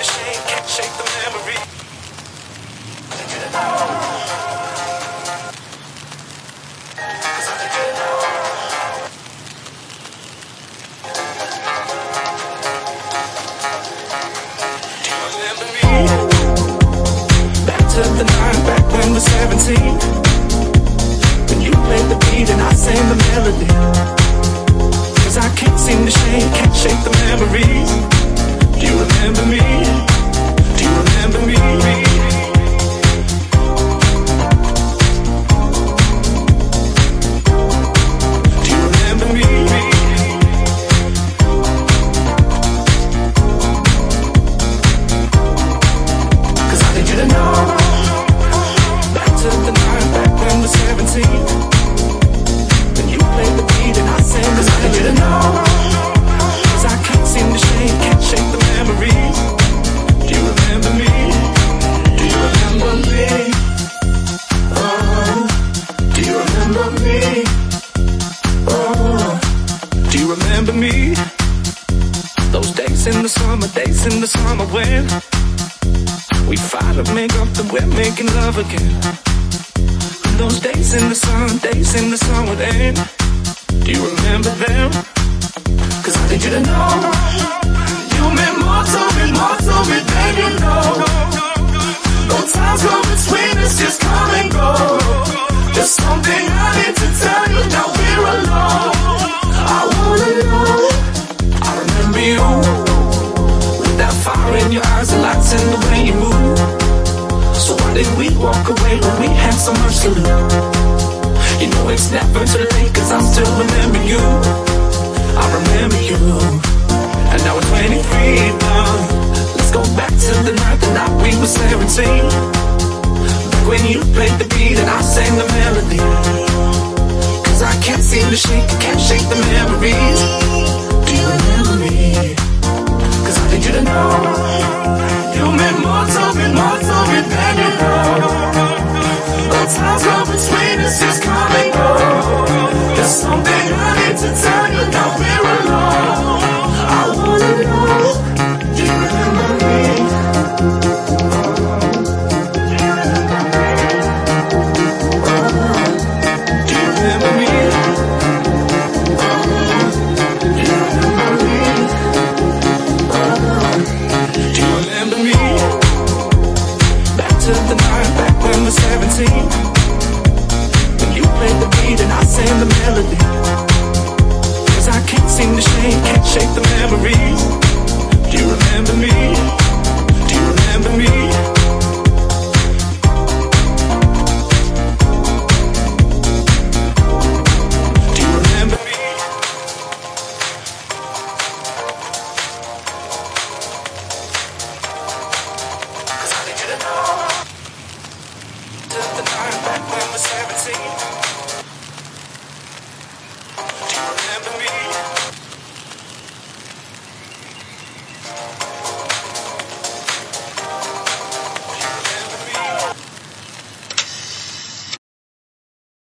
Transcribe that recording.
shame, can't shake the memory. I need you to know. 'Cause I need you to know. Do you remember me? Back to the night, back when we're 17. When you played the beat and I sang the melody. 'Cause I can't seem to shake, can't shake the memories. Do you remember me? Do you remember me? Do you remember me? 'Cause I need you to know. Back to the night, back when we're 17. When you played the beat and I sang, 'cause I need you to know. 'Cause I can't seem to shake, can't shake the memories. Do you remember me? Do you remember me? Oh, do you remember me? Oh, do you remember me? Those days in the summer when we fight and make up that we're making love again. And those days in the sun would end. Do you remember them? 'Cause I need you to know. You meant more to me than you know. No times go between us, just come and go. There's something I need to tell you, now we're alone. I wanna know. I remember you, with that fire in your eyes and lights in the way you move. So why did we walk away when we had so much to lose? You know it's never too late, 'cause I still remember you. I remember you. And now we're 23 now. Let's go back to the night we were 17. Back when you played the beat and I sang the melody. 'Cause I can't seem to shake, can't shake the memories. Do you remember me? 'Cause I need you to know. You meant more to me than you know. No times go between us, just come and go. There's something I need to tell you, now we're alone. I wanna know. Do you remember me? Do you remember me? Do you remember me? Do you remember me? Do you remember me? Back to the night, back when we're 17. When you played the beat and I sang the melody. 'Cause I can't seem to shake, can't shake the memories. Do you remember me? Do you remember me?